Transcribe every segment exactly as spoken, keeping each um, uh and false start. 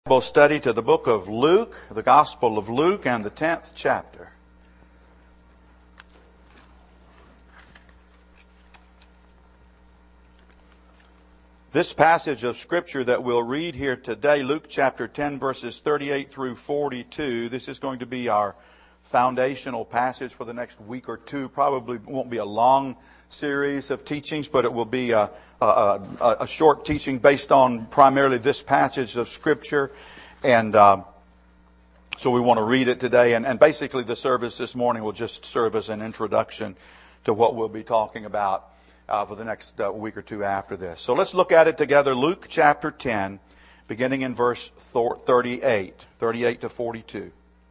Bible study to the book of Luke, the Gospel of Luke, and the tenth chapter. This passage of Scripture that we'll read here today, Luke chapter ten, verses thirty-eight through forty-two, this is going to be our foundational passage for the next week or two. Probably won't be a long series of teachings, but it will be a, a, a, a short teaching based on primarily this passage of Scripture. And uh, so we want to read it today. And, and basically the service this morning will just serve as an introduction to what we'll be talking about uh, for the next uh, week or two after this. So let's look at it together. Luke chapter ten, beginning in verse thirty-eight, thirty-eight to forty-two.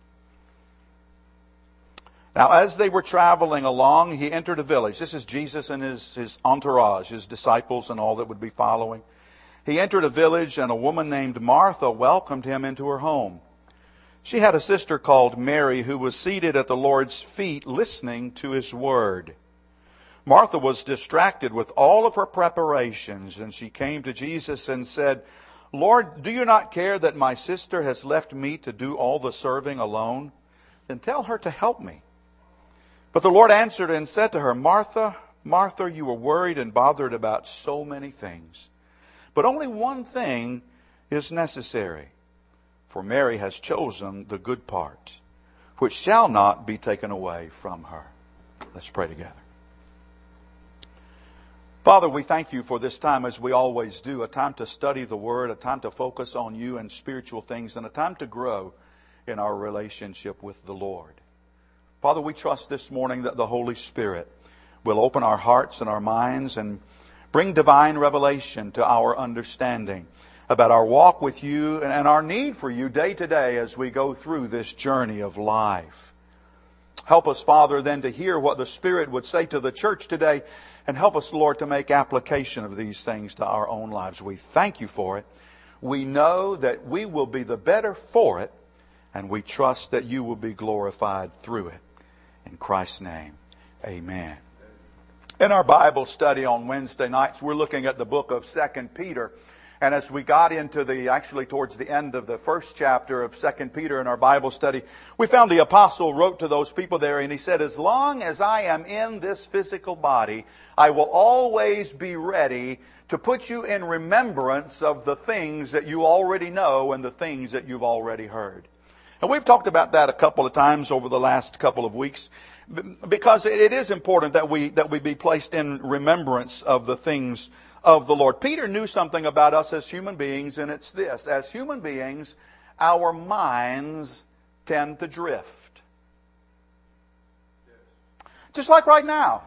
Now, as they were traveling along, he entered a village. This is Jesus and his, his entourage, his disciples and all that would be following. He entered a village, and a woman named Martha welcomed him into her home. She had a sister called Mary who was seated at the Lord's feet listening to his word. Martha was distracted with all of her preparations, and she came to Jesus and said, "Lord, do you not care that my sister has left me to do all the serving alone? Then tell her to help me." But the Lord answered and said to her, "Martha, Martha, you are worried and bothered about so many things. But only one thing is necessary. For Mary has chosen the good part, which shall not be taken away from her." Let's pray together. Father, we thank you for this time, as we always do, a time to study the Word, a time to focus on you and spiritual things, and a time to grow in our relationship with the Lord. Father, we trust this morning that the Holy Spirit will open our hearts and our minds and bring divine revelation to our understanding about our walk with you and our need for you day to day as we go through this journey of life. Help us, Father, then to hear what the Spirit would say to the church today, and help us, Lord, to make application of these things to our own lives. We thank you for it. We know that we will be the better for it, and we trust that you will be glorified through it. In Christ's name, amen. In our Bible study on Wednesday nights, we're looking at the book of Second Peter. And as we got into the, actually towards the end of the first chapter of Second Peter in our Bible study, we found the apostle wrote to those people there, and he said, "As long as I am in this physical body, I will always be ready to put you in remembrance of the things that you already know and the things that you've already heard." And we've talked about that a couple of times over the last couple of weeks, because it is important that we that we be placed in remembrance of the things of the Lord. Peter knew something about us as human beings, and it's this: as human beings, our minds tend to drift. Just like right now.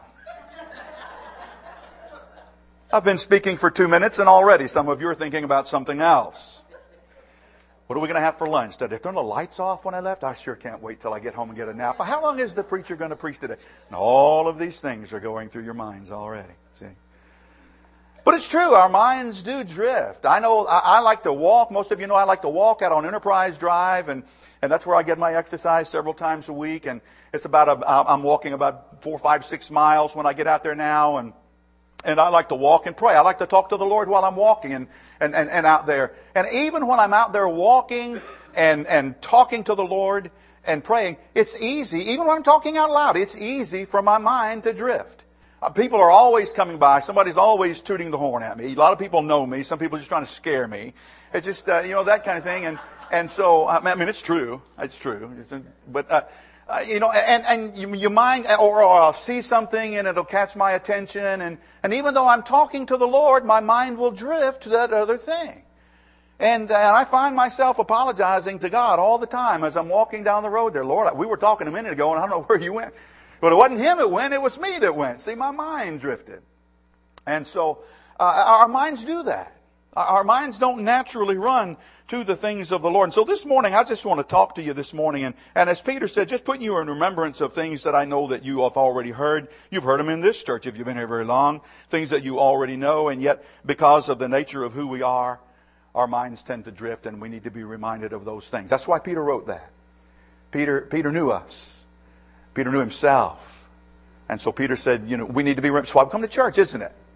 I've been speaking for two minutes, and already some of you are thinking about something else. What are we going to have for lunch? Did they turn the lights off when I left? I sure can't wait till I get home and get a nap. How long is the preacher going to preach today? And all of these things are going through your minds already. See? But it's true, our minds do drift. I know I, I like to walk. Most of you know I like to walk out on Enterprise Drive, and, and that's where I get my exercise several times a week. And it's about a, I'm walking about four, five, six miles when I get out there now, and And I like to walk and pray. I like to talk to the Lord while I'm walking and, and, and, and out there. And even when I'm out there walking and, and talking to the Lord and praying, it's easy, even when I'm talking out loud, it's easy for my mind to drift. Uh, people are always coming by. Somebody's always tooting the horn at me. A lot of people know me. Some people are just trying to scare me. It's just, uh, you know, that kind of thing. And, and so, I mean, it's true. It's true. It's, but, uh, Uh, you know, and, and you, you mind, or, or I'll see something and it'll catch my attention. And, and even though I'm talking to the Lord, my mind will drift to that other thing. And, and I find myself apologizing to God all the time as I'm walking down the road there. Lord, we were talking a minute ago and I don't know where you went. But it wasn't him that went, it was me that went. See, my mind drifted. And so uh, our minds do that. Our minds don't naturally run to the things of the Lord. And so this morning, I just want to talk to you this morning. And, and as Peter said, just putting you in remembrance of things that I know that you have already heard. You've heard them in this church if you've been here very long. Things that you already know. And yet, because of the nature of who we are, our minds tend to drift, and we need to be reminded of those things. That's why Peter wrote that. Peter, Peter knew us. Peter knew himself. And so Peter said, you know, we need to be remembered. That's why we come to church, isn't it?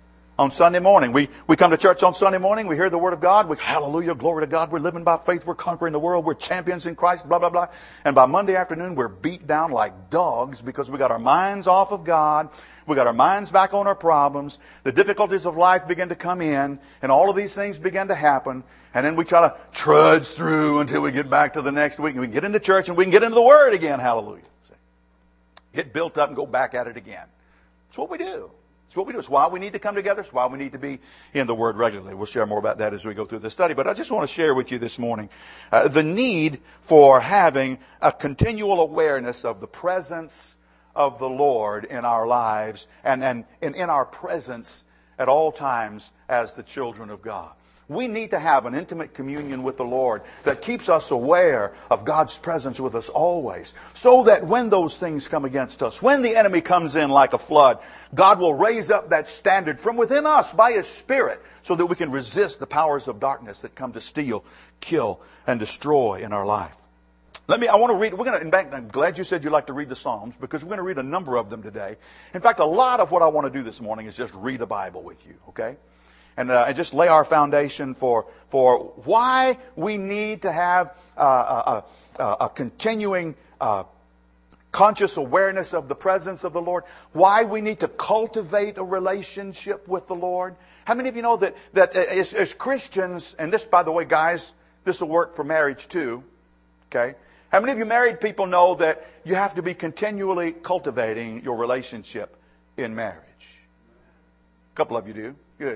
on Sunday morning. We, we come to church on Sunday morning. We hear the Word of God. We, hallelujah, glory to God. We're living by faith. We're conquering the world. We're champions in Christ, blah, blah, blah. And by Monday afternoon, we're beat down like dogs because we got our minds off of God. We got our minds back on our problems. The difficulties of life begin to come in, and all of these things begin to happen. And then we try to trudge through until we get back to the next week. And we can get into church and we can get into the Word again. Hallelujah. Get built up and go back at it again. It's what we do. It's what we do. It's why we need to come together. It's why we need to be in the Word regularly. We'll share more about that as we go through the study. But I just want to share with you this morning uh, the need for having a continual awareness of the presence of the Lord in our lives and, and, and in our presence at all times as the children of God. We need to have an intimate communion with the Lord that keeps us aware of God's presence with us always. So that when those things come against us, when the enemy comes in like a flood, God will raise up that standard from within us by His Spirit so that we can resist the powers of darkness that come to steal, kill, and destroy in our life. Let me, I want to read, we're going to, in fact, I'm glad you said you'd like to read the Psalms because we're going to read a number of them today. In fact, a lot of what I want to do this morning is just read a Bible with you, okay? And, uh, and just lay our foundation for for why we need to have uh, a, a, a continuing uh, conscious awareness of the presence of the Lord. Why we need to cultivate a relationship with the Lord. How many of you know that that as, as Christians, and this, by the way, guys, this will work for marriage too. Okay. How many of you married people know that you have to be continually cultivating your relationship in marriage? A couple of you do. Good.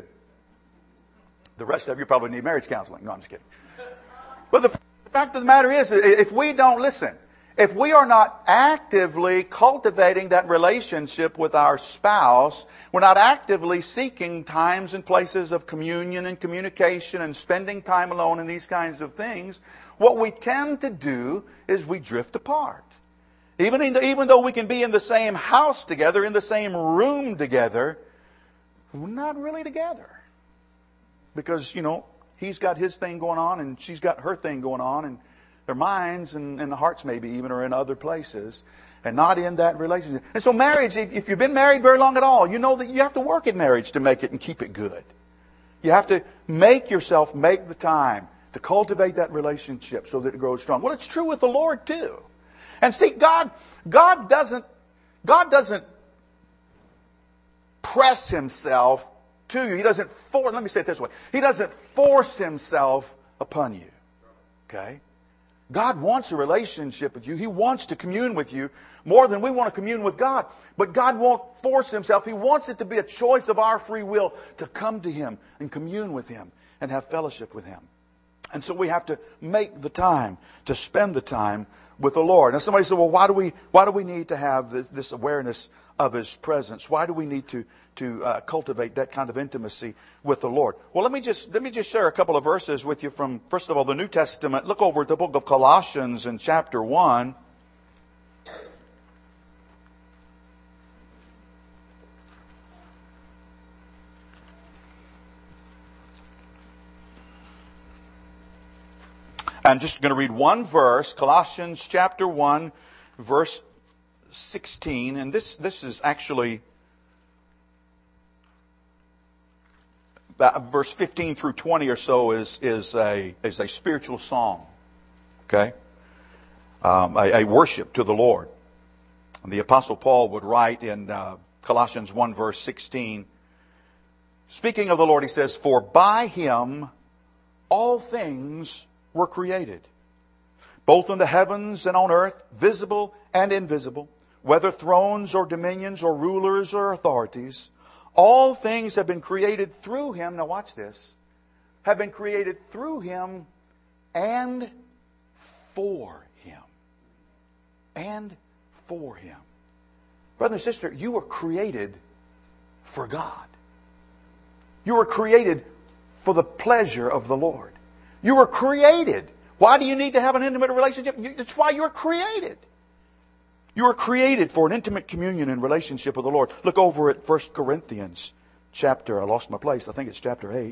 The rest of you probably need marriage counseling. No, I'm just kidding. But the fact of the matter is, if we don't listen, if we are not actively cultivating that relationship with our spouse, we're not actively seeking times and places of communion and communication and spending time alone and these kinds of things, what we tend to do is we drift apart. Even, in the, even though we can be in the same house together, in the same room together, we're not really together. Because, you know, he's got his thing going on and she's got her thing going on, and their minds and, and the hearts maybe even are in other places and not in that relationship. And so marriage, if, if you've been married very long at all, you know that you have to work at marriage to make it and keep it good. You have to make yourself make the time to cultivate that relationship so that it grows strong. Well, it's true with the Lord too. And see, God, God doesn't, God doesn't press Himself to you. He doesn't force, let me say it this way. He doesn't force Himself upon you. Okay? God wants a relationship with you. He wants to commune with you more than we want to commune with God. But God won't force Himself. He wants it to be a choice of our free will to come to Him and commune with Him and have fellowship with Him. And so we have to make the time to spend the time with the Lord. Now somebody said, well, why do we, why do we need to have this, this awareness of His presence? Why do we need to to uh, cultivate that kind of intimacy with the Lord? Well, let me just let me just share a couple of verses with you from, first of all, the New Testament. Look over at the book of Colossians in chapter one. I'm just going to read one verse, Colossians chapter one, verse sixteen. And this, this is actually verse fifteen through twenty or so is, is, a, is a spiritual song. Okay? Um, a, a worship to the Lord. And the Apostle Paul would write in uh, Colossians one verse sixteen, speaking of the Lord, he says, "For by Him all things were created, both in the heavens and on earth, visible and invisible, whether thrones or dominions or rulers or authorities. All things have been created through Him." Now watch this. Have been created through Him and for Him. And for Him. Brother and sister, you were created for God. You were created for the pleasure of the Lord. You were created. Why do you need to have an intimate relationship? It's why you were created. You were created for an intimate communion and relationship with the Lord. Look over at First Corinthians chapter, I lost my place, I think it's chapter eight.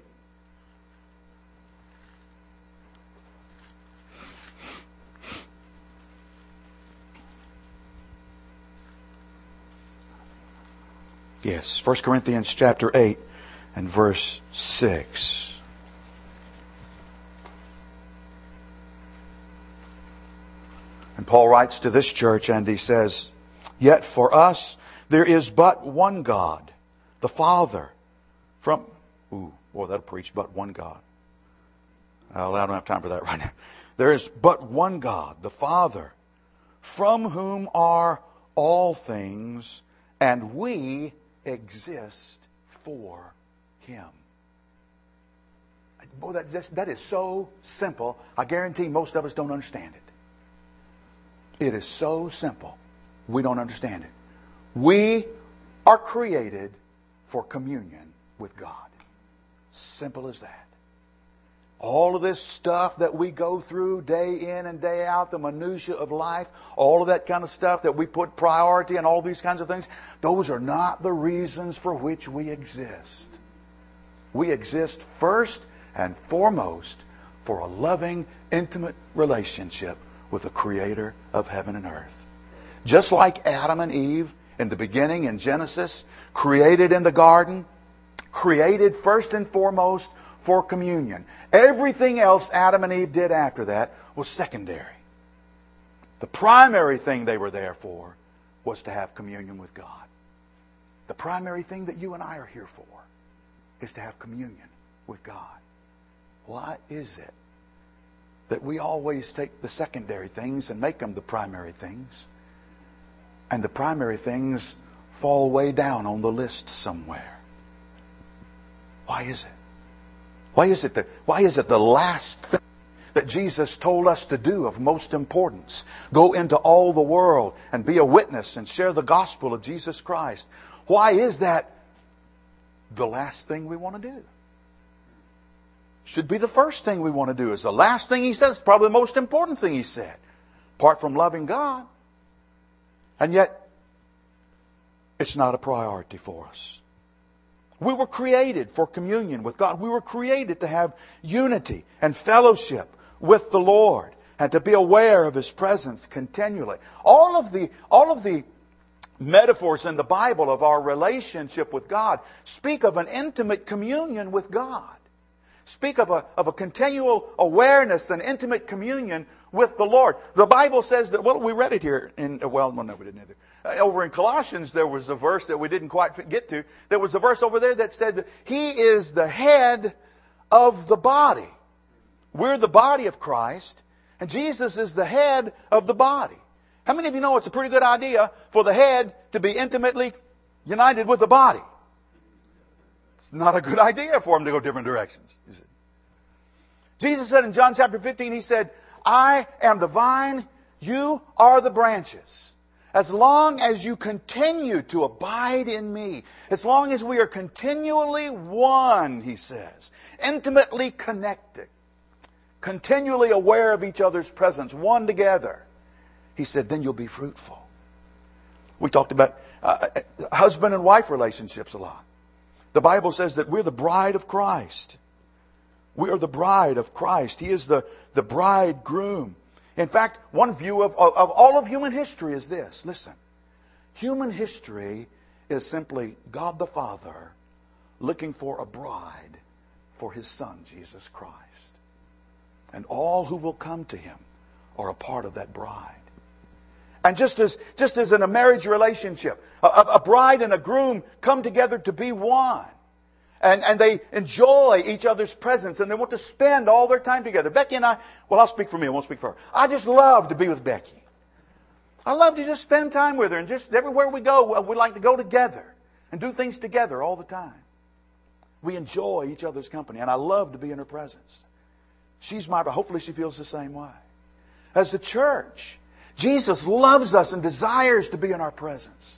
Yes, First Corinthians chapter eight and verse six. And Paul writes to this church and he says, "Yet for us there is but one God, the Father, from..." Ooh, boy, that'll preach, but one God. Well, I don't have time for that right now. "There is but one God, the Father, from whom are all things, and we exist for Him." Boy, that, just, that is so simple. I guarantee most of us don't understand it. It is so simple. We don't understand it. We are created for communion with God. Simple as that. All of this stuff that we go through day in and day out, the minutia of life, all of that kind of stuff that we put priority and all these kinds of things, those are not the reasons for which we exist. We exist first and foremost for a loving, intimate relationship with the Creator of heaven and earth. Just like Adam and Eve in the beginning in Genesis, created in the garden, created first and foremost for communion. Everything else Adam and Eve did after that was secondary. The primary thing they were there for was to have communion with God. The primary thing that you and I are here for is to have communion with God. Why is it that we always take the secondary things and make them the primary things, and the primary things fall way down on the list somewhere? Why is it? Why is it that, why is it the last thing that Jesus told us to do of most importance? Go into all the world and be a witness and share the gospel of Jesus Christ. Why is that the last thing we want to do? Should be the first thing we want to do. Is the last thing He said. It's probably the most important thing He said, apart from loving God. And yet, it's not a priority for us. We were created for communion with God. We were created to have unity and fellowship with the Lord and to be aware of His presence continually. All of the, all of the metaphors in the Bible of our relationship with God speak of an intimate communion with God. Speak of a, of a continual awareness and intimate communion with the Lord. The Bible says that, well, we read it here in, well, no, we didn't either. Over in Colossians, there was a verse that we didn't quite get to. There was a verse over there that said that He is the head of the body. We're the body of Christ, and Jesus is the head of the body. How many of you know it's a pretty good idea for the head to be intimately united with the body? It's not a good idea for Him to go different directions, is it? Jesus said in John chapter fifteen, He said, "I am the vine, you are the branches. As long as you continue to abide in me, as long as we are continually one," He says, intimately connected, continually aware of each other's presence, one together, He said, then you'll be fruitful. We talked about uh, husband and wife relationships a lot. The Bible says that we're the bride of Christ. We are the bride of Christ. He is the, the bridegroom. In fact, one view of, of, of all of human history is this. Listen. Human history is simply God the Father looking for a bride for His Son, Jesus Christ. And all who will come to Him are a part of that bride. And just as, just as in a marriage relationship, a, a bride and a groom come together to be one. And, and they enjoy each other's presence and they want to spend all their time together. Becky and I, well, I'll speak for me, I won't speak for her. I just love to be with Becky. I love to just spend time with her, and just everywhere we go, we like to go together and do things together all the time. We enjoy each other's company, and I love to be in her presence. She's my, hopefully she feels the same way. As the church, Jesus loves us and desires to be in our presence.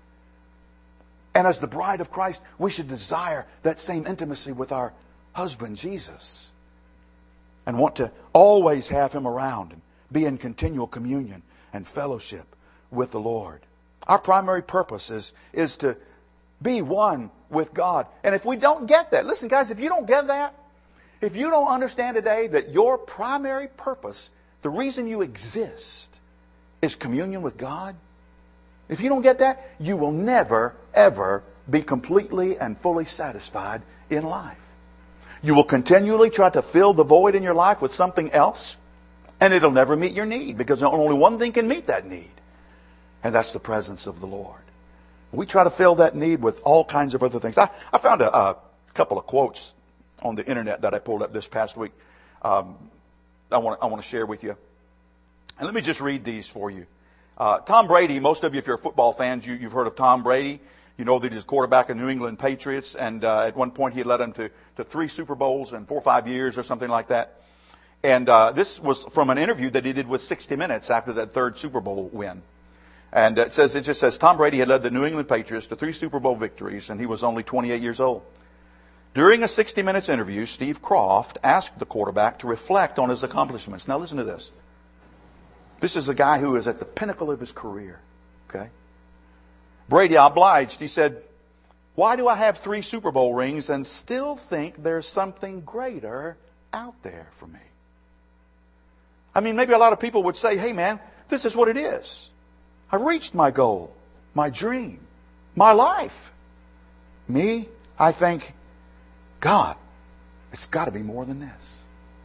And as the bride of Christ, we should desire that same intimacy with our husband, Jesus. And want to always have Him around and be in continual communion and fellowship with the Lord. Our primary purpose is, is to be one with God. And if we don't get that, listen guys, if you don't get that, if you don't understand today that your primary purpose, the reason you exist, is communion with God, if you don't get that, you will never, ever be completely and fully satisfied in life. You will continually try to fill the void in your life with something else, and it'll never meet your need, because only one thing can meet that need, and that's the presence of the Lord. We try to fill that need with all kinds of other things. I, I found a, a couple of quotes on the internet that I pulled up this past week. Um, I want I want to share with you. And let me just read these for you. Uh, Tom Brady, most of you, if you're football fans, you, you've heard of Tom Brady. You know that he's quarterback of New England Patriots, and uh, at one point he led them to, to three Super Bowls in four or five years or something like that. And uh, this was from an interview that he did with sixty minutes after that third Super Bowl win. And it says it just says Tom Brady had led the New England Patriots to three Super Bowl victories, and he was only twenty-eight years old. During a sixty minutes interview, Steve Kroft asked the quarterback to reflect on his accomplishments. Now listen to this. This is a guy who is at the pinnacle of his career. Okay? Brady obliged. He said, "Why do I have three Super Bowl rings and still think there's something greater out there for me?" I mean, maybe a lot of people would say, "Hey man, this is what it is. I've reached my goal, my dream, my life." Me, I think, God, it's got to be more than this.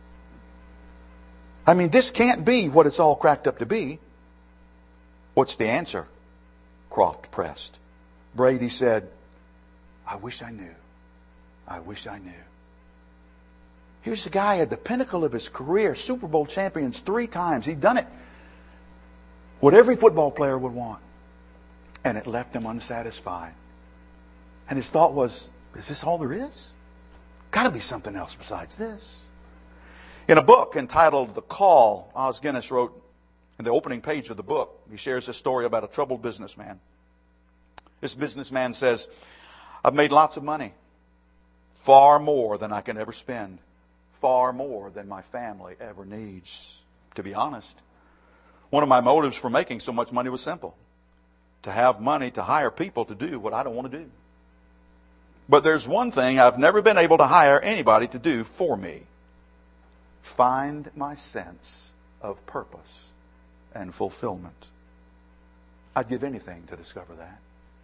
I mean, this can't be what it's all cracked up to be. What's the answer? Kroft pressed. Brady said, "I wish I knew. I wish I knew." Here's the guy at the pinnacle of his career, Super Bowl champions three times. He'd done it. What every football player would want. And it left him unsatisfied. And his thought was, is this all there is? Got to be something else besides this. In a book entitled The Call, Os Guinness wrote in the opening page of the book, he shares a story about a troubled businessman. This businessman says, "I've made lots of money. Far more than I can ever spend. Far more than my family ever needs. To be honest, one of my motives for making so much money was simple. To have money to hire people to do what I don't want to do. But there's one thing I've never been able to hire anybody to do for me. Find my sense of purpose and fulfillment. I'd give anything to discover that."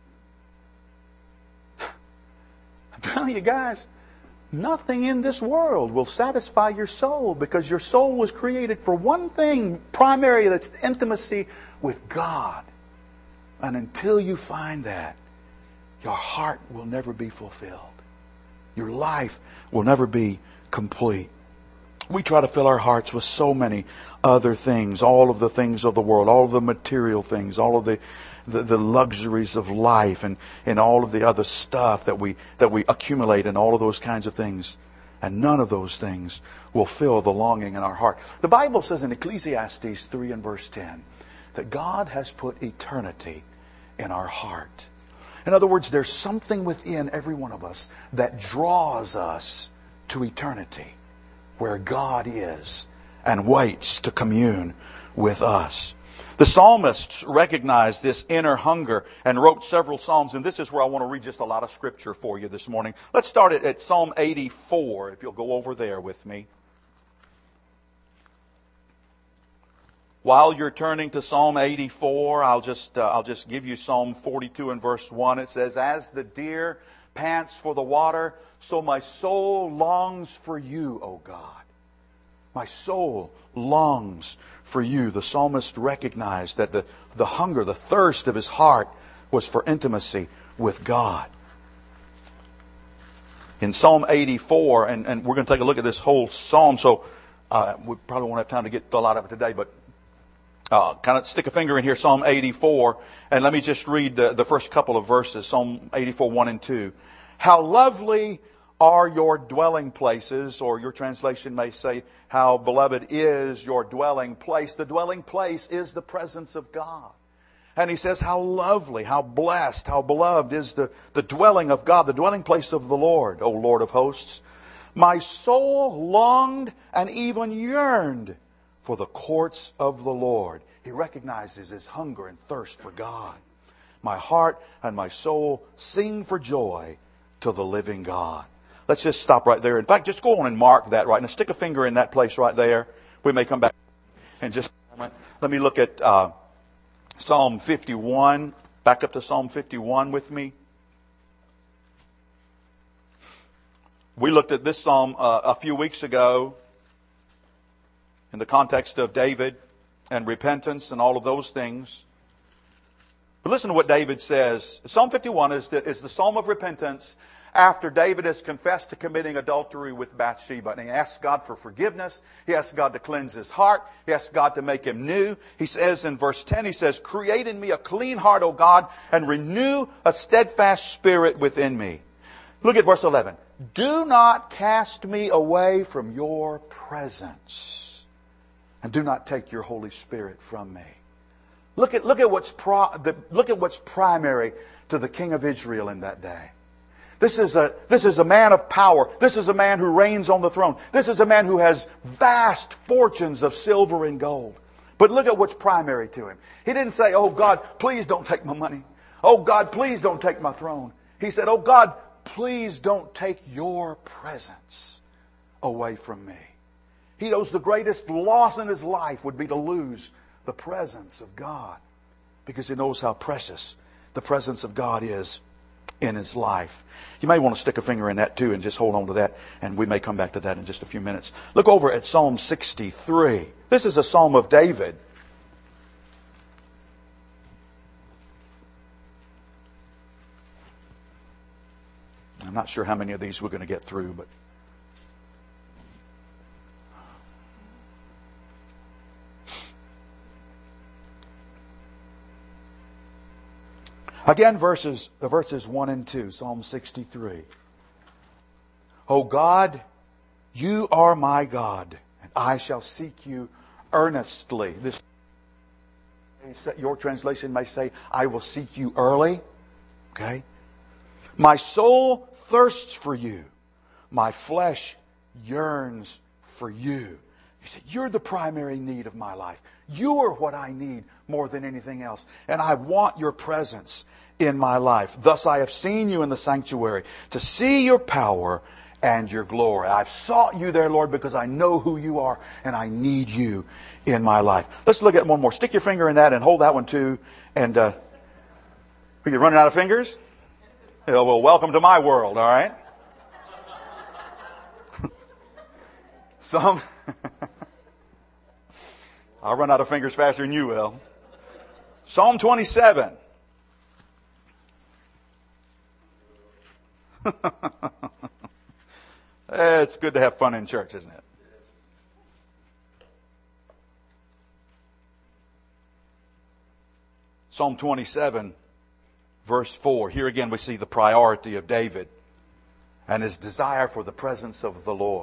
I'm telling you guys, nothing in this world will satisfy your soul, because your soul was created for one thing primary, that's intimacy with God. And until you find that, your heart will never be fulfilled. Your life will never be complete. We try to fill our hearts with so many other things, all of the things of the world, all of the material things, all of the the, the luxuries of life, and, and all of the other stuff that we that we accumulate, and all of those kinds of things. And none of those things will fill the longing in our heart. The Bible says in Ecclesiastes three and verse ten that God has put eternity in our heart. In other words, there's something within every one of us that draws us to eternity, where God is and waits to commune with us. The psalmists recognized this inner hunger and wrote several psalms, and this is where I want to read just a lot of scripture for you this morning. Let's start at, at Psalm eighty-four, if you'll go over there with me. While you're turning to Psalm eighty-four, I'll just uh, I'll just give you Psalm forty-two and verse one. It says, "As the deer pants for the water, so my soul longs for you, O God." My soul longs for you. The psalmist recognized that the, the hunger, the thirst of his heart was for intimacy with God. In Psalm eighty-four, and, and we're going to take a look at this whole psalm, so uh, we probably won't have time to get to a lot of it today, but Uh, kind of stick a finger in here, Psalm eighty-four, and let me just read the, the first couple of verses, Psalm eighty-four, one and two. "How lovely are your dwelling places," or your translation may say, "How beloved is your dwelling place." The dwelling place is the presence of God. And he says, how lovely, how blessed, how beloved is the, the dwelling of God, the dwelling place of the Lord, O Lord of hosts. "My soul longed and even yearned for the courts of the Lord." He recognizes his hunger and thirst for God. "My heart and my soul sing for joy to the living God." Let's just stop right there. In fact, just go on and mark that right now. Stick a finger in that place right there. We may come back in just a moment. Let me look at uh, Psalm fifty-one. Back up to Psalm fifty-one with me. We looked at this psalm uh, a few weeks ago in the context of David and repentance and all of those things. But listen to what David says. Psalm fifty-one is the, is the psalm of repentance after David has confessed to committing adultery with Bathsheba. And he asks God for forgiveness. He asks God to cleanse his heart. He asks God to make him new. He says in verse ten, he says, "Create in me a clean heart, O God, and renew a steadfast spirit within me." Look at verse eleven. "Do not cast me away from your presence, and do not take your Holy Spirit from me." Look at, look at what's pro, the, look at what's primary to the king of Israel in that day. This is a, this is a man of power. This is a man who reigns on the throne. This is a man who has vast fortunes of silver and gold. But look at what's primary to him. He didn't say, "Oh God, please don't take my money. Oh God, please don't take my throne." He said, "Oh God, please don't take your presence away from me." He knows the greatest loss in his life would be to lose the presence of God, because he knows how precious the presence of God is in his life. You may want to stick a finger in that too and just hold on to that, and we may come back to that in just a few minutes. Look over at Psalm sixty-three. This is a psalm of David. I'm not sure how many of these we're going to get through, but again, verses, the verses one and two, Psalm sixty-three. "O God, you are my God, and I shall seek you earnestly." This, your translation may say, "I will seek you early." Okay? "My soul thirsts for you. My flesh yearns for you." He said, "You're the primary need of my life. You are what I need more than anything else. And I want your presence in my life. Thus I have seen you in the sanctuary to see your power and your glory." I've sought you there, Lord, because I know who you are and I need you in my life. Let's look at one more. Stick your finger in that and hold that one too. And uh, are you running out of fingers? Yeah, well, welcome to my world, all right? Some... I'll run out of fingers faster than you will. Psalm twenty-seven. It's good to have fun in church, isn't it? Psalm twenty-seven, verse four. Here again we see the priority of David and his desire for the presence of the Lord.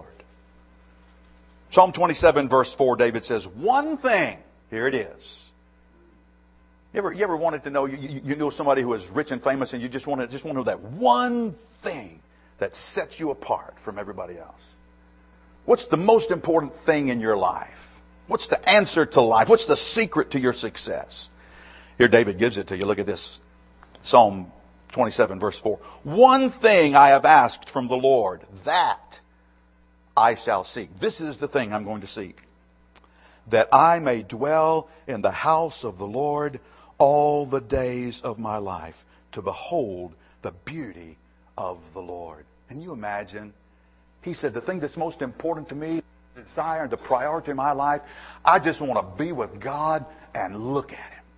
Psalm twenty-seven, verse four, David says, "One thing," here it is. You ever, you ever wanted to know, you, you, you know somebody who is rich and famous and you just want to, just want to know that one thing that sets you apart from everybody else? What's the most important thing in your life? What's the answer to life? What's the secret to your success? Here David gives it to you. Look at this. Psalm twenty-seven, verse four. "One thing I have asked from the Lord, that I shall seek." This is the thing I'm going to seek. "That I may dwell in the house of the Lord all the days of my life, to behold the beauty of the Lord." Can you imagine? He said, the thing that's most important to me, the desire and the priority in my life, I just want to be with God and look at Him.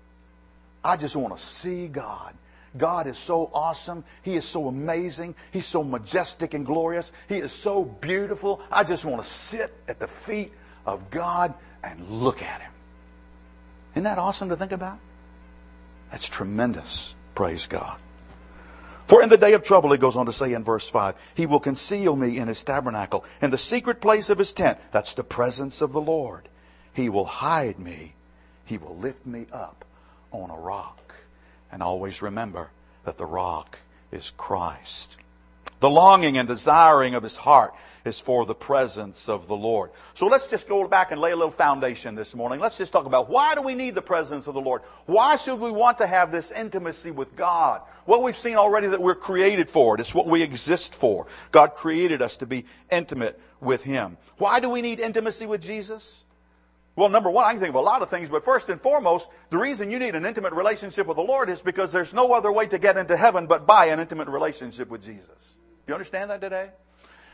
I just want to see God. God is so awesome. He is so amazing. He's so majestic and glorious. He is so beautiful. I just want to sit at the feet of God and look at Him. Isn't that awesome to think about? That's tremendous. Praise God. "For in the day of trouble," it goes on to say in verse five, "He will conceal me in His tabernacle, in the secret place of His tent." That's the presence of the Lord. "He will hide me. He will lift me up on a rock." And always remember that the rock is Christ. The longing and desiring of his heart is for the presence of the Lord. So let's just go back and lay a little foundation this morning. Let's just talk about, why do we need the presence of the Lord? Why should we want to have this intimacy with God? Well, we've seen already that we're created for it. It's what we exist for. God created us to be intimate with Him. Why do we need intimacy with Jesus? Well, number one, I can think of a lot of things, but first and foremost, the reason you need an intimate relationship with the Lord is because there's no other way to get into heaven but by an intimate relationship with Jesus. You understand that today?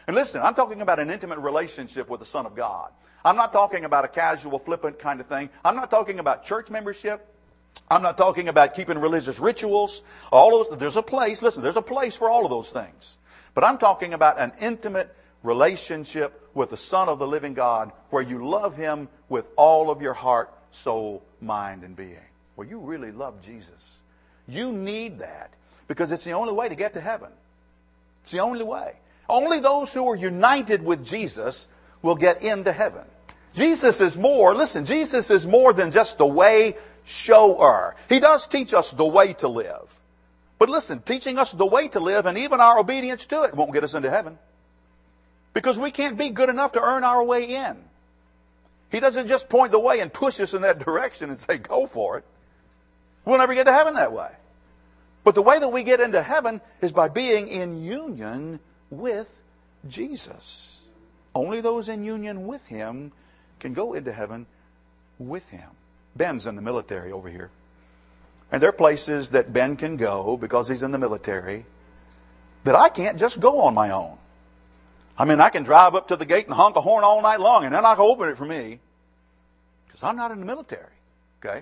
And listen, I'm talking about an intimate relationship with the Son of God. I'm not talking about a casual, flippant kind of thing. I'm not talking about church membership. I'm not talking about keeping religious rituals. All those, there's a place, listen, there's a place for all of those things. But I'm talking about an intimate relationship with the Son of the living God where you love Him with all of your heart, soul, mind, and being. Where you really love Jesus. You need that because it's the only way to get to heaven. It's the only way. Only those who are united with Jesus will get into heaven. Jesus is more, listen, Jesus is more than just the way shower. He does teach us the way to live. But listen, teaching us the way to live and even our obedience to it won't get us into heaven. Because we can't be good enough to earn our way in. He doesn't just point the way and push us in that direction and say, go for it. We'll never get to heaven that way. But the way that we get into heaven is by being in union with Jesus. Only those in union with Him can go into heaven with Him. Ben's in the military over here. And there are places that Ben can go because he's in the military that I can't just go on my own. I mean, I can drive up to the gate and honk a horn all night long and they're not going to open it for me because I'm not in the military. Okay?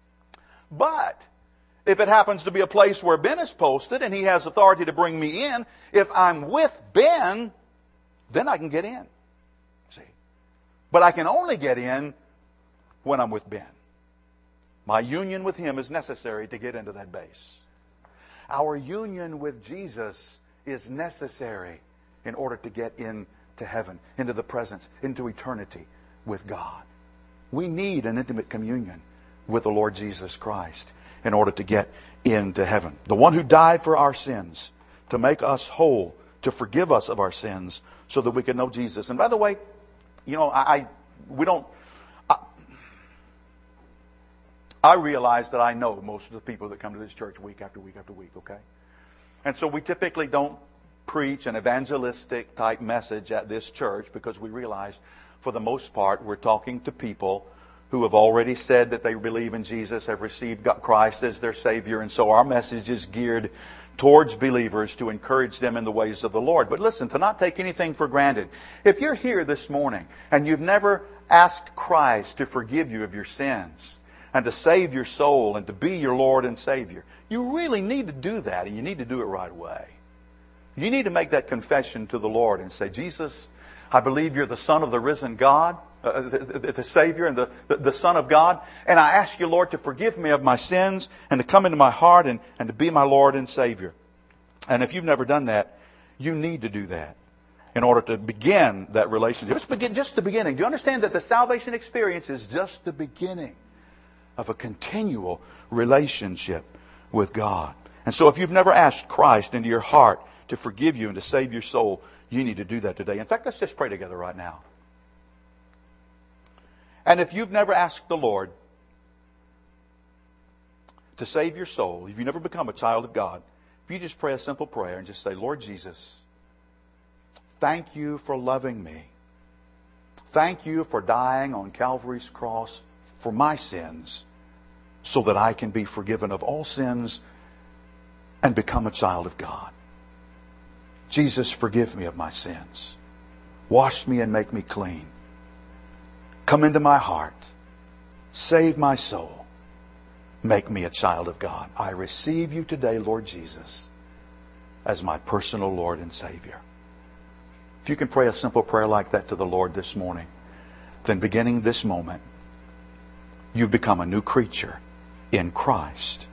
But if it happens to be a place where Ben is posted and he has authority to bring me in, if I'm with Ben, then I can get in. See? But I can only get in when I'm with Ben. My union with Him is necessary to get into that base. Our union with Jesus is necessary in order to get into heaven, into the presence, into eternity with God. We need an intimate communion with the Lord Jesus Christ in order to get into heaven. The one who died for our sins, to make us whole, to forgive us of our sins, so that we can know Jesus. And by the way, you know, I, I we don't... I, I realize that I know most of the people that come to this church week after week after week, okay? And so we typically don't preach an evangelistic type message at this church because we realize for the most part we're talking to people who have already said that they believe in Jesus, have received Christ as their Savior, and so our message is geared towards believers to encourage them in the ways of the Lord. But listen, to not take anything for granted. If you're here this morning and you've never asked Christ to forgive you of your sins and to save your soul and to be your Lord and Savior, you really need to do that, and you need to do it right away. You need to make that confession to the Lord and say, Jesus, I believe you're the Son of the risen God, uh, the, the, the Savior and the, the, the Son of God. And I ask you, Lord, to forgive me of my sins and to come into my heart and, and to be my Lord and Savior. And if you've never done that, you need to do that in order to begin that relationship. It's begin, just the beginning. Do you understand that the salvation experience is just the beginning of a continual relationship with God? And so if you've never asked Christ into your heart to forgive you and to save your soul, you need to do that today. In fact, let's just pray together right now. And if you've never asked the Lord to save your soul, if you've never become a child of God, if you just pray a simple prayer and just say, Lord Jesus, thank you for loving me. Thank you for dying on Calvary's cross for my sins so that I can be forgiven of all sins and become a child of God. Jesus, forgive me of my sins. Wash me and make me clean. Come into my heart. Save my soul. Make me a child of God. I receive you today, Lord Jesus, as my personal Lord and Savior. If you can pray a simple prayer like that to the Lord this morning, then beginning this moment, you've become a new creature in Christ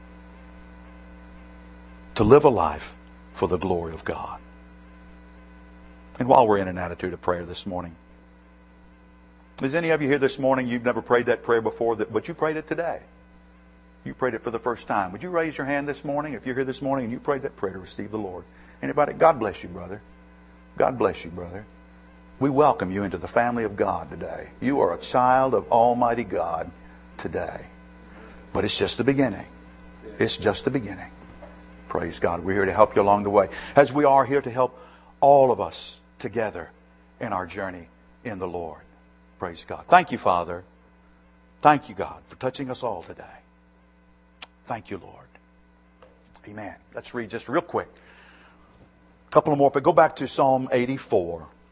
to live a life for the glory of God. And while we're in an attitude of prayer this morning, is any of you here this morning, you've never prayed that prayer before, but you prayed it today? You prayed it for the first time. Would you raise your hand this morning if you're here this morning and you prayed that prayer to receive the Lord? Anybody? God bless you, brother. God bless you, brother. We welcome you into the family of God today. You are a child of Almighty God today. But it's just the beginning. It's just the beginning. Praise God. We're here to help you along the way, as we are here to help all of us together in our journey in the Lord. Praise God. Thank you, Father. Thank you, God, for touching us all today. Thank you, Lord. Amen. Let's read just real quick. A couple of more, but go back to Psalm eighty-four.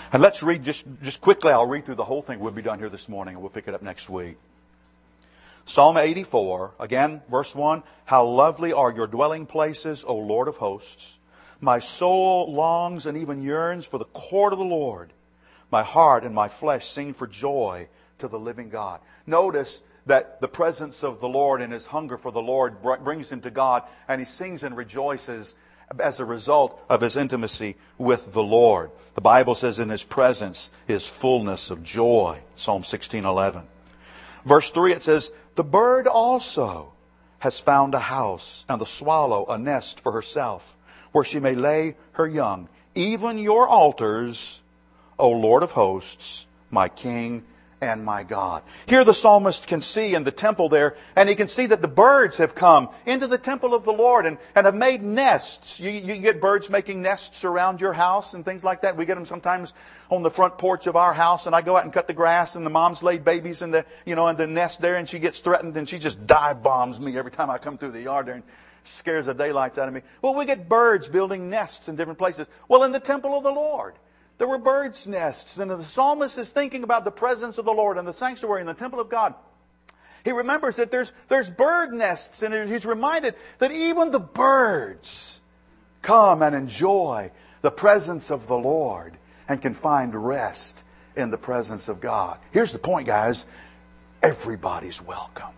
And let's read just, just quickly. I'll read through the whole thing. We'll be done here this morning and we'll pick it up next week. Psalm eighty-four, again, verse one. How lovely are your dwelling places, O Lord of hosts. My soul longs and even yearns for the court of the Lord. My heart and my flesh sing for joy to the living God. Notice that the presence of the Lord and his hunger for the Lord brings him to God, and he sings and rejoices as a result of his intimacy with the Lord. The Bible says in his presence is fullness of joy. Psalm sixteen eleven. Verse three, it says, the bird also has found a house, and the swallow a nest for herself, where she may lay her young. Even your altars, O Lord of hosts, my King and my God. Here the psalmist can see in the temple there, and he can see that the birds have come into the temple of the Lord and, and have made nests. You, you get birds making nests around your house and things like that. We get them sometimes on the front porch of our house, and I go out and cut the grass, and the mom's laid babies in the, you know, in the nest there, and she gets threatened, and she just dive bombs me every time I come through the yard there and scares the daylights out of me. Well, we get birds building nests in different places. Well, in the temple of the Lord, there were birds' nests, and the psalmist is thinking about the presence of the Lord and the sanctuary and the temple of God. He remembers that there's, there's bird nests, and he's reminded that even the birds come and enjoy the presence of the Lord and can find rest in the presence of God. Here's the point, guys. Everybody's welcome.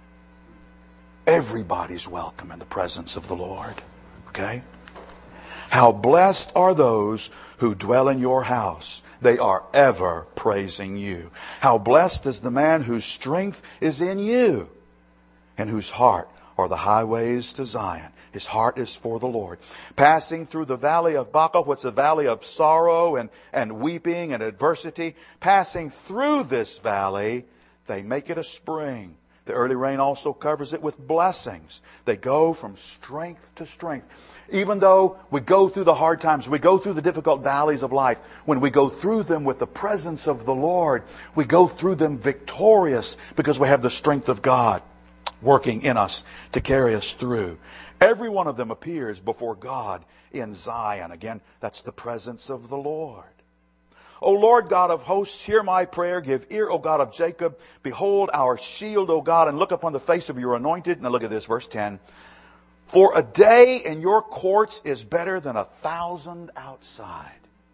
Everybody's welcome in the presence of the Lord. Okay? How blessed are those who dwell in your house. They are ever praising you. How blessed is the man whose strength is in you, and whose heart are the highways to Zion. His heart is for the Lord. Passing through the valley of Baca, what's a valley of sorrow and, and weeping and adversity. Passing through this valley, they make it a spring. The early rain also covers it with blessings. They go from strength to strength. Even though we go through the hard times, we go through the difficult valleys of life, when we go through them with the presence of the Lord, we go through them victorious because we have the strength of God working in us to carry us through. Every one of them appears before God in Zion. Again, that's the presence of the Lord. O Lord God of hosts, hear my prayer. Give ear, O God of Jacob. Behold our shield, O God, and look upon the face of your anointed. Now look at this, verse ten. For a day in your courts is better than a thousand outside.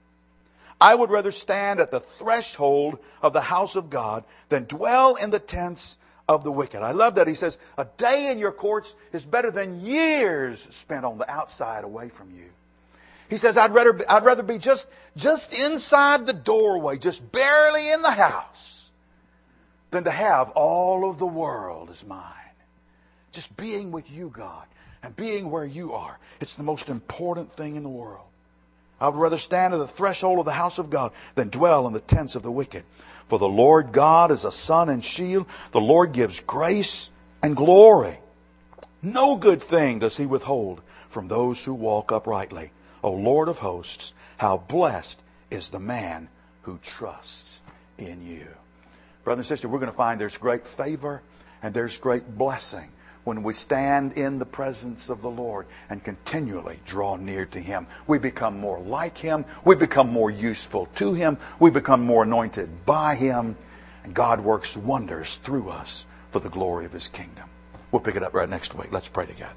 I would rather stand at the threshold of the house of God than dwell in the tents of the wicked. I love that. He says, a day in your courts is better than years spent on the outside away from you. He says, I'd rather be, I'd rather be just, just inside the doorway, just barely in the house, than to have all of the world as mine. Just being with you, God, and being where you are. It's the most important thing in the world. I would rather stand at the threshold of the house of God than dwell in the tents of the wicked. For the Lord God is a sun and shield. The Lord gives grace and glory. No good thing does he withhold from those who walk uprightly. O Lord of hosts, how blessed is the man who trusts in you. Brother and sister, we're going to find there's great favor and there's great blessing when we stand in the presence of the Lord and continually draw near to Him. We become more like Him. We become more useful to Him. We become more anointed by Him. And God works wonders through us for the glory of His kingdom. We'll pick it up right next week. Let's pray together.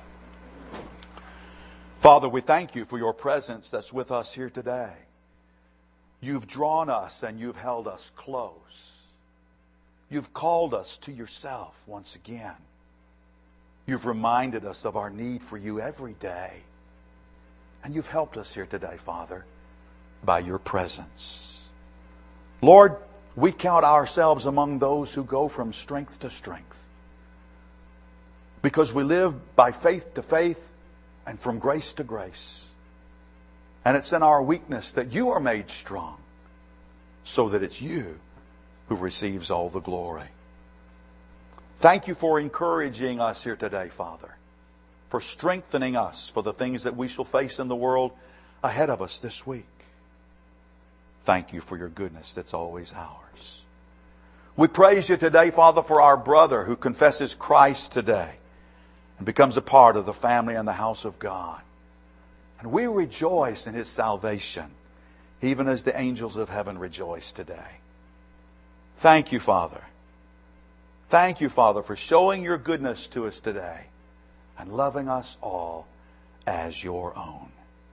Father, we thank you for your presence that's with us here today. You've drawn us and you've held us close. You've called us to yourself once again. You've reminded us of our need for you every day. And you've helped us here today, Father, by your presence. Lord, we count ourselves among those who go from strength to strength, because we live by faith to faith and from grace to grace. And it's in our weakness that you are made strong, so that it's you who receives all the glory. Thank you for encouraging us here today, Father, for strengthening us for the things that we shall face in the world ahead of us this week. Thank you for your goodness that's always ours. We praise you today, Father, for our brother who confesses Christ today and becomes a part of the family and the house of God. And we rejoice in his salvation even as the angels of heaven rejoice today. Thank you, Father. Thank you, Father, for showing your goodness to us today and loving us all as your own.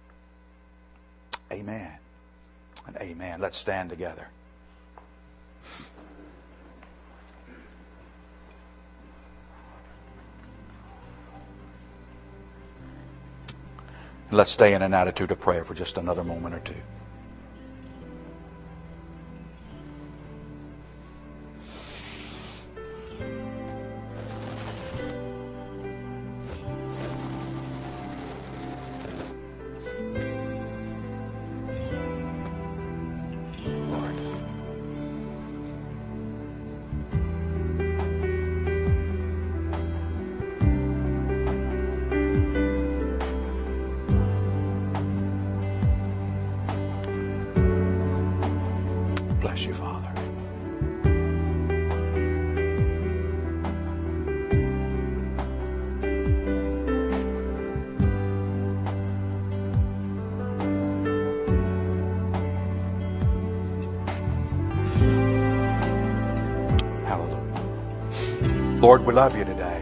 Amen and amen. Let's stand together. Let's stay in an attitude of prayer for just another moment or two. Bless you, Father. Hallelujah. Lord, we love you today.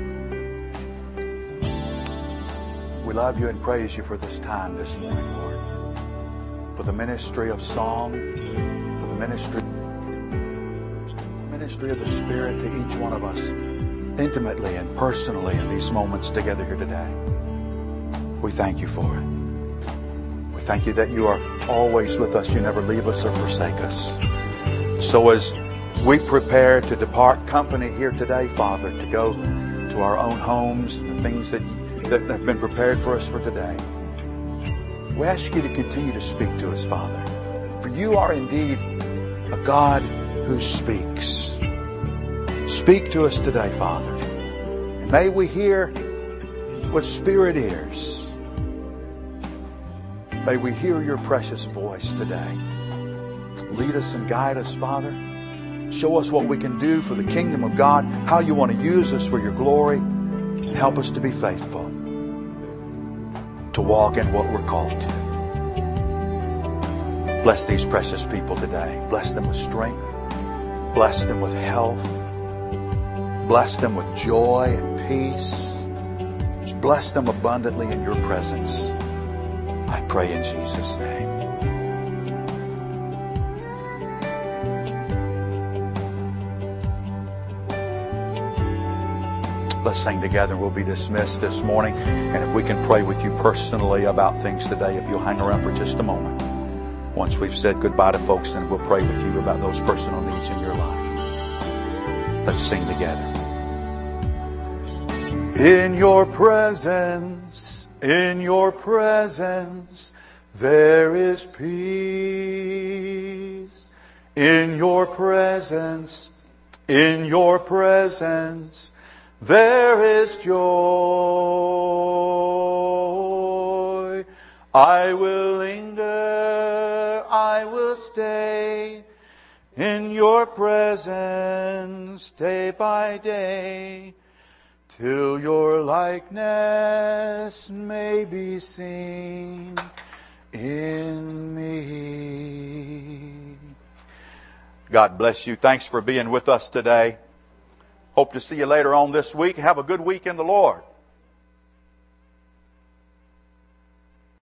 We love you and praise you for this time this morning, Lord. For the ministry of song, ministry ministry of the Spirit to each one of us intimately and personally in these moments together here today. We thank you for it. We thank you that you are always with us. You never leave us or forsake us. So as we prepare to depart company here today, Father, to go to our own homes and the things that, that have been prepared for us for today, we ask you to continue to speak to us, Father. For you are indeed a God who speaks. Speak to us today, Father. And may we hear with spirit ears. May we hear your precious voice today. Lead us and guide us, Father. Show us what we can do for the kingdom of God, how you want to use us for your glory, and help us to be faithful, to walk in what we're called to. Bless these precious people today. Bless them with strength. Bless them with health. Bless them with joy and peace. Just bless them abundantly in your presence. I pray in Jesus' name. Let's sing together. We'll be dismissed this morning. And if we can pray with you personally about things today, if you'll hang around for just a moment. Once we've said goodbye to folks, then we'll pray with you about those personal needs in your life. Let's sing together. In your presence, in your presence, there is peace. In your presence, in your presence, there is joy. I will linger, I will stay in your presence day by day, till your likeness may be seen in me. God bless you. Thanks for being with us today. Hope to see you later on this week. Have a good week in the Lord.